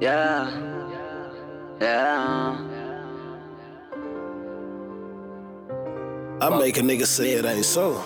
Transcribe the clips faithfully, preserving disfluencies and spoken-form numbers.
Yeah, yeah. I make a nigga say it ain't so.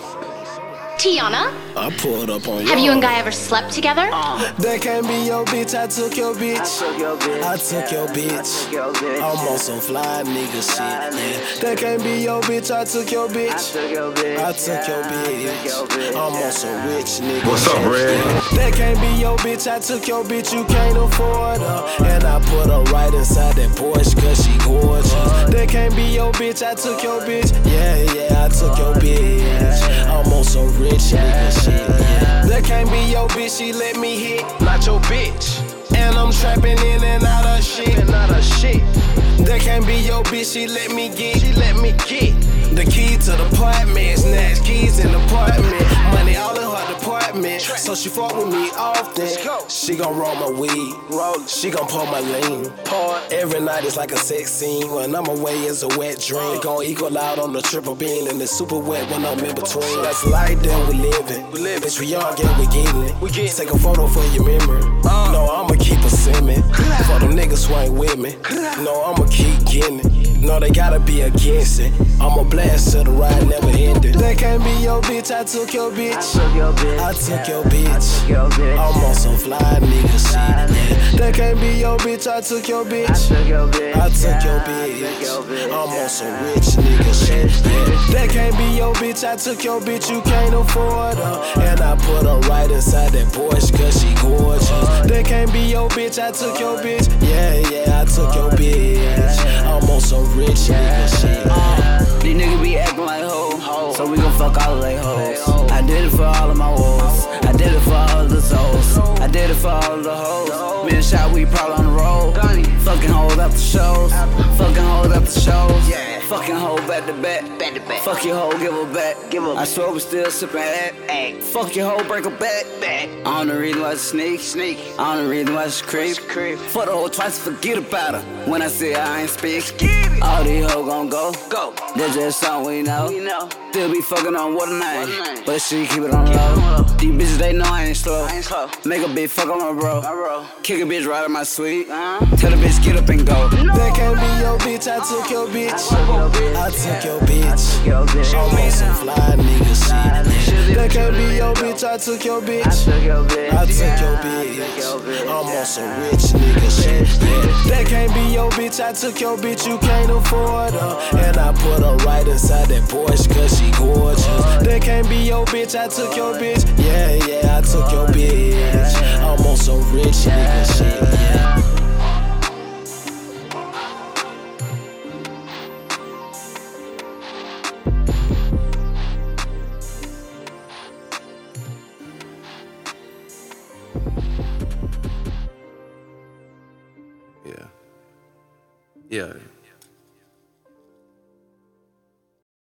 Tiana, I pulled up on you. have you and Guy ever slept together? That can't be your bitch, I took your bitch. I took your bitch. I took your bitch. took your bitch. I'm on some fly nigga shit, yeah. That can't be your bitch, I took your I bitch. took your bitch. I took your Yeah, I took your bitch. bitch. I'm on some rich nigga What's shit. up, Red? That can't be your bitch, I took your bitch, you can't afford her. And I put her right inside that Porsche cause she gorgeous. That can't be your bitch, I took your bitch. Yeah, yeah, I took your bitch. I'm on some rich nigga shit, yeah. That can't be your bitch, she let me hit, not your bitch. And I'm trapping in and out of shit, and out of shit. That can't be your bitch, she let me get, she let me get the key to the apartment, snatch keys in the apartment, money all in her department. So she fuck with me often. She gon' roll my weed, roll. She gon' pour my lean. Pour. Every night is like a sex scene. When I'm away, it's a wet dream. Gon' equal out on the triple beam, and it's super wet when I'm in between. That's the life that we living. We live, bitch, we young and we getting it. We get take a photo for your memory. Uh. No, I'ma keep a simming. For them niggas who ain't with me. No, I'ma keep getting it. No, they gotta be against it. I'ma blast till the ride never ended. That can't be your bitch, I took your bitch. I took your bitch. I took your bitch. I took your bitch. I'm on some fly nigga shit, yeah. That can't be your bitch, I took your bitch. I took your bitch. I took your Yeah, I took bitch. your bitch. I'm on some rich nigga shit, yeah. That can't be your bitch, I took your bitch, you can't afford her. And I put her right inside that Porsche cause she gorgeous. That can't be your bitch, I took your bitch. Yeah, yeah, I took your bitch. I'm on some rich nigga shit. Uh, these niggas be acting like hoes, so we gon' fuck all of they hoes. I did it for all of my woes. I did it for all of the souls. I did it for all of the hoes. Me and Shot, we probably on the road. Fucking hoes after shows. Fucking hoes after shows. Fucking hoe back to back. Fuck your hoe, give her back. I swear we still sippin' act. Fuck your hoe, break her back. I don't know reason why she sneak. Sneak. I don't know reason why she creep. Fuck the hoe twice, forget about her. When I say I ain't speak. All these hoes gon' go. Go. That's just something we know. We know. Still be fucking on what a name. But she keep it on low. These bitches, they know I ain't slow. I ain't slow. Make a bitch fuck on my bro. My bro. Kick a bitch right in my suite. Uh-huh. Tell the bitch get up and go. No. That can't be your bitch, I took your bitch. I took your bitch. I'm on some fly nigga shit. That can't be your bitch, I took your bitch. I took your bitch. I'm on some rich nigga shit. Yeah. That can't be your bitch, I took your bitch, you can't afford her. And I put her right inside that Porsche cause she gorgeous. That can't be your bitch, I took your bitch. Yeah, yeah, I took your bitch. I'm on some rich nigga shit. Yeah. Yeah. Yeah.